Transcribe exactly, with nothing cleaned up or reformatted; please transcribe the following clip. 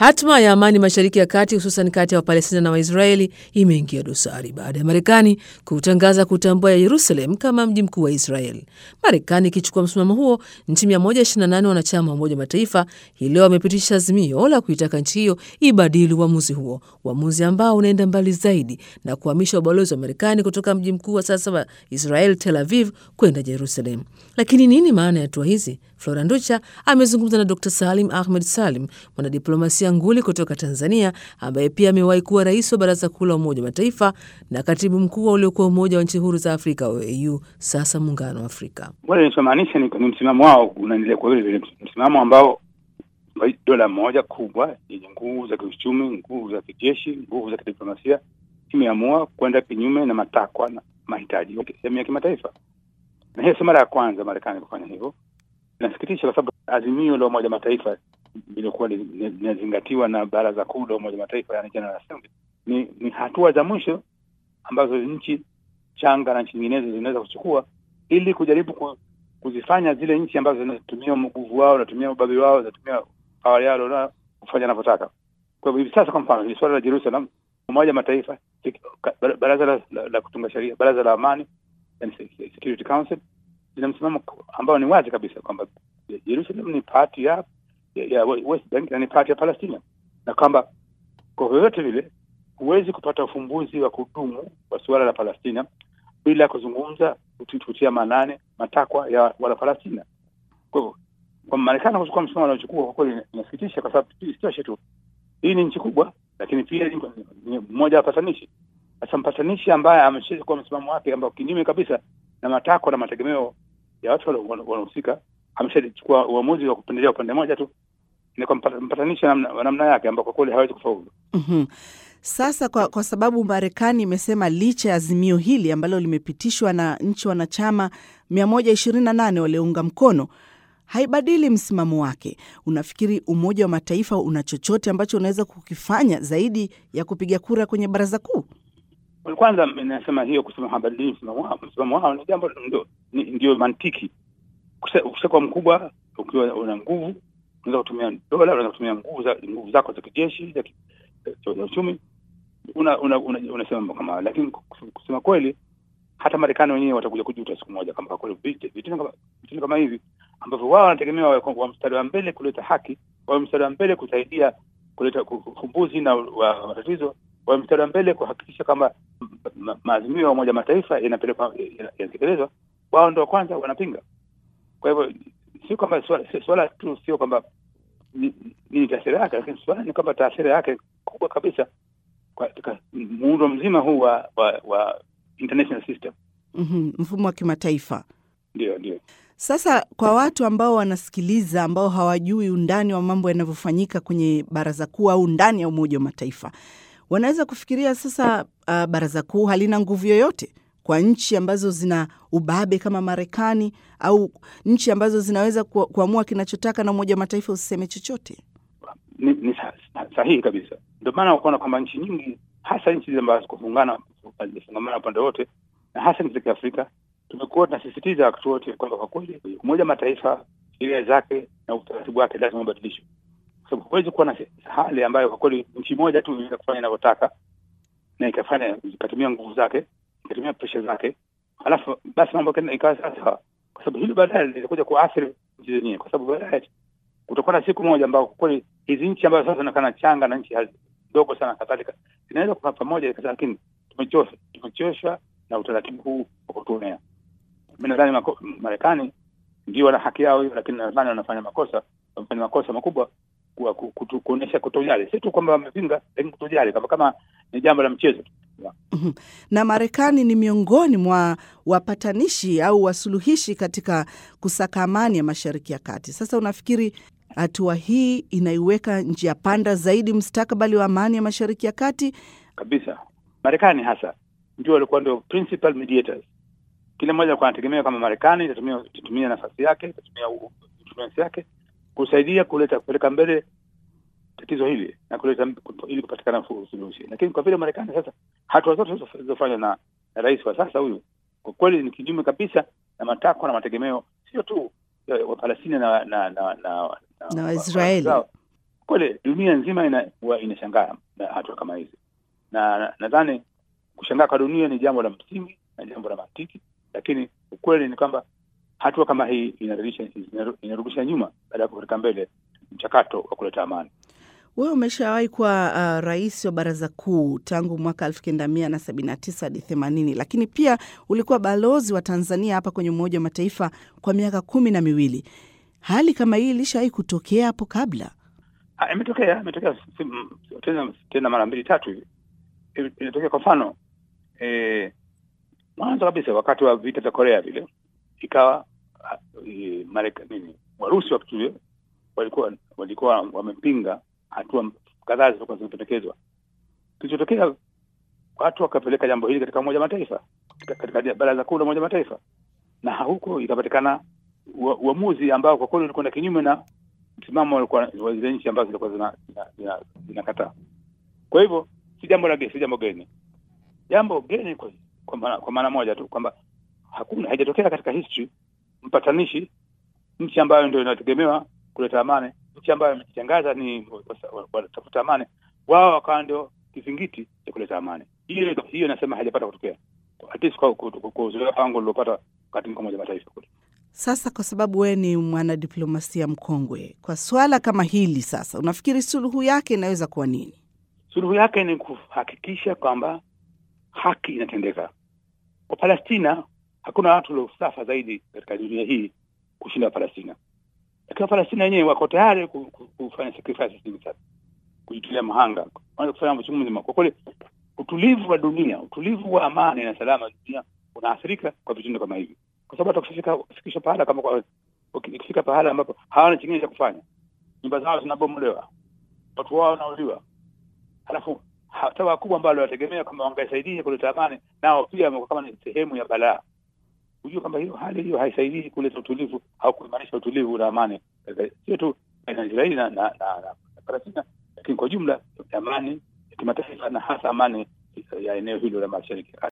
Hatma ya amani Mashariki ya Kati, hususan kati ya Wapalestina na Waisraeli, imeingia dosari baada ya Marekani kutangaza kutambua Yerusalem kama mji mkuu wa Israel. Marekani ikichukua msimamo huo, nchi mia moja ishirini na nane wanachama wa Umoja wa Mataifa hii leo wamepitisha azimio la kuitaka nchi hiyo ibadili uamuzi huo, uamuzi ambao unaenda mbali zaidi na kuhamisha ubalozi wa Marekani kutoka mji mkuu wa sasa wa Israel, Tel Aviv, kwenda Jerusalem. Lakini nini maana ya hatua hizi? Flora Nducha amezungumza na Dokta Salim Ahmed Salim, mwanadiplomasia nguli kutoka Tanzania, ambaye pia amewahi kuwa rais wa Baraza Kuu la Umoja wa Mataifa na katibu mkuu wa uliokuwa Umoja wa Nchi Huru za Afrika O A U, sasa Muungano wa Afrika. Wale nisomaanisha ni, ni msimamo wao unaendelea kwa vile vile, msimamo ambao dola moja kubwa yenye nguvu za kiuchumi, nguvu za kijeshi, nguvu za kidiplomasia imeamua kwenda kinyume na matakwa na mahitaji ya jamii ya kimataifa. Na hiyo si mara ya kwanza Marekani kufanya hivyo. Inasikitisha kwa sababu azimio la Umoja wa Mataifa lilikuwa linazingatiwa na Baraza Kuu la Umoja wa Mataifa, yani General Assembly, ni, ni hatua za mwisho ambazo nchi changa na nchi nyinginezo zinaweza kuchukua ili kujaribu kuzifanya zile nchi ambazo zinatumia nguvu wao, zinatumia ubabe wao, zinatumia power yao na kufanya wanavyotaka. Kwa hivyo hivi sasa, kwa mfano, swala la Jerusalem, Umoja wa Mataifa, Baraza la, la, la kutunga sheria, Baraza la Amani, yani Security Council, lina msimamo ambao ni wazi kabisa kwamba Jerusalem ni part ya ya West Bank na ni part ya Palestina, na kwamba kwa vyovyote vile huwezi kupata ufumbuzi wa kudumu wa suala la Palestina bila kuzungumza kutia manane matakwa ya wala Palestina. Kwa hivyo kwa Marekani kuchukua msimamo anaochukua kwa kweli inasikitisha, kwa sababu sio tu hii ni nchi kubwa, lakini pia ni mmoja wa patanishi. Sasa mpatanishi ambaye ameshika kwa msimamo wake ambao kinyume kabisa na matakwa na mategemeo ya watu wanaohusika, ameshachukua uamuzi wa kupendelea upande mmoja tu, ni kwa mpatanishi namna, namna yake ambao kwa kweli hawezi kufaulu. Mhm. Sasa kwa, kwa sababu Marekani imesema licha ya azimio hili ambalo limepitishwa na nchi wanachama mia moja ishirini na nane waliounga mkono, haibadili msimamo wake. Unafikiri Umoja wa Mataifa una chochote ambacho unaweza kukifanya zaidi ya kupiga kura kwenye Baraza Kuu? Kwanza ninasema hiyo kusema habadili msimamo wao, msimamo wao ni jambo ndio ndio mantiki. Ukishakuwa mkubwa, ukiwa una nguvu, unaweza kutumia dola, unaweza kutumia nguvu za nguvu zako za kijeshi, za uchumi, una una unasema kama, lakini kusema kweli hata Marekani wenyewe watakuja kujuta siku moja kama kweli vitu kama vitu kama hivi ambavyo wao wanategemea wa mstari wa mbele kuleta haki, wa mstari wa mbele kusaidia kuleta ufumbuzi na wa matatizo, wa mstari wa mbele kuhakikisha kama maazimio ya Umoja Mataifa yanapelekwa yanatekelezwa, wao ndio kwanza wanapinga. Kwa hivyo sio kama swala swala tu sio kwamba ni, ni taathira yake, lakini swala ni kwamba taathira yake kubwa kabisa katika muundo mzima huu wa, wa, wa international system. Mhm, mfumo wa kimataifa. Ndio, ndio. Sasa kwa watu ambao wanasikiliza, ambao hawajui undani wa mambo yanavyofanyika kwenye Baraza Kuu au ndani ya Umoja wa Mataifa, wanaweza kufikiria sasa uh, Baraza Kuu halina nguvu yoyote kwa nchi ambazo zina ubabe kama Marekani, au nchi ambazo zinaweza ku, kuamua kinachotaka na Umoja wa Mataifa usiseme chochote. Ni, ni sahihi kabisa. Ndio maana ukaona kwamba nchi nyingi, hasa nchi ambazo kufungana kufungamana upande wote, na hasa nchi za Afrika, tumekuwa tunasisitiza wakati wote kwamba kwa kweli Umoja wa Mataifa sheria zake na utaratibu wake lazima ubadilishwe. Kwa sababu huwezi kuwa na hali ambayo kwa kweli nchi moja tu inaweza kufanya inavyotaka na ikafanya ikatumia nguvu zake, ikatumia pressure zake, alafu basi mambo ikawa sawa. Kwa sababu hili baadaye litakuja kuathiri nchi zenyewe, kwa sababu baadaye kutakuwa na siku moja ambayo kwa kweli hizi nchi ambazo sasa zinaonekana changa na nchi ndogo sana kadhalika zinaweza kukaa pamoja, lakini tumechoshwa tumechoshwa na utaratibu huu wa kutuonea. Mimi nadhani Marekani ndio wana haki yao hiyo, lakini nadhani wanafanya makosa, wanafanya makosa makubwa kwa kuonesha kutojali. Si tu kwamba wamepinga, lakini kutojali kama kama ni jambo la mchezo. Mm-hmm. Na Marekani ni miongoni mwa wapatanishi au wasuluhishi katika kusaka amani ya Mashariki ya Kati. Sasa unafikiri hatua hii inaiweka njia panda zaidi mustakabali wa amani ya Mashariki ya Kati? Kabisa. Marekani hasa ndio walikuwa ndio principal mediators. Kila mmoja alikuwa anategemea kama Marekani itatumia itatumia nafasi yake, itatumia influence yake kusaidia kuleta kupeleka mbele tatizo hili na kuleta ili kupatikana suluhisho. Lakini kwa vile Marekani sasa hatua zote zilizofanywa na, na rais wa sasa huyu kwa kweli ni kinyume kabisa na matakwa na mategemeo sio tu wa Palestina na na na na, na Israeli. kweli dunia nzima ina inashangaa na hatua kama hizi, na nadhani na kushangaa kwa dunia ni jambo la msingi na jambo la mantiki, lakini ukweli ni kwamba hatua kama hii inarudisha inarudisha nyuma baada ya kupeleka mbele mchakato wa kuleta amani. Wewe umeshawahi kuwa uh, rais wa Baraza Kuu tangu mwaka elfu kenda mia na sabini na tisa hadi themanini, lakini pia ulikuwa balozi wa Tanzania hapa kwenye Umoja wa Mataifa kwa miaka kumi na miwili. Hali kama hii ilishawahi kutokea hapo kabla? Ah, imetokea, imetokea tena tena mara mbili tatu hivi. Imetokea kwa mfano eh mwanzo kabisa wakati wa vita vya Korea vile, ikawa e, Marekani Warusi wakati ule walikuwa walikuwa wamepinga hatua kadhaa zilizokuwa zimependekezwa. Kilichotokea, watu wakapeleka jambo hili katika Umoja wa Mataifa, katika Baraza Kuu la Umoja wa Mataifa, na huko ikapatikana uamuzi ambao kwa kweli ulikuwa kinyume na msimamo wa zile nchi ambazo zilikuwa zina zinakataa. Kwa hivyo si jambo la gesi, si jambo geni. Jambo geni kwa kwa maana, kwa maana moja tu kwamba hakuna haijatokea katika history mpatanishi, nchi ambayo ndio inategemewa kuleta amani, nchi ambayo imejitangaza ni watafuta amani, wao wakawa ndio kizingiti cha kuleta amani. Hiyo hiyo nasema haijapata kutokea, at least kwa kwa uzoefu wangu nilopata katika Umoja wa Mataifa kule. Sasa kwa sababu wewe ni mwanadiplomasia mkongwe, kwa swala kama hili sasa, unafikiri suluhu yake inaweza kuwa nini? Suluhu yake ni kuhakikisha kwamba haki inatendeka. Kwa Palestina hakuna watu waliosafa zaidi katika dunia hii kushinda Palestina. Lakini Palestina wenyewe wako tayari kufanya sacrifices hivi sasa, kujitolea mahanga, wanaweza kufanya mchunguzi mkubwa. Kwa kweli utulivu wa dunia, utulivu wa amani na salama wa dunia unaathirika kwa vitendo kama hivi. Kwa sababu atakufika kufikisha pahala kama kwa ukifika pahala ambapo hawana kingine cha kufanya, nyumba zao zinabomolewa, watu wao wanauliwa, halafu hata wakubwa ambao wanategemea kama wangesaidia kuleta amani nao pia wamekuwa kama ni sehemu ya balaa. Unajua kwamba hiyo hali hiyo haisaidii kuleta utulivu au kuimarisha utulivu na amani, sio tu na Israeli na na, na, na Palestina, lakini kwa jumla amani ya kimataifa na hasa amani ya eneo hilo la Mashariki.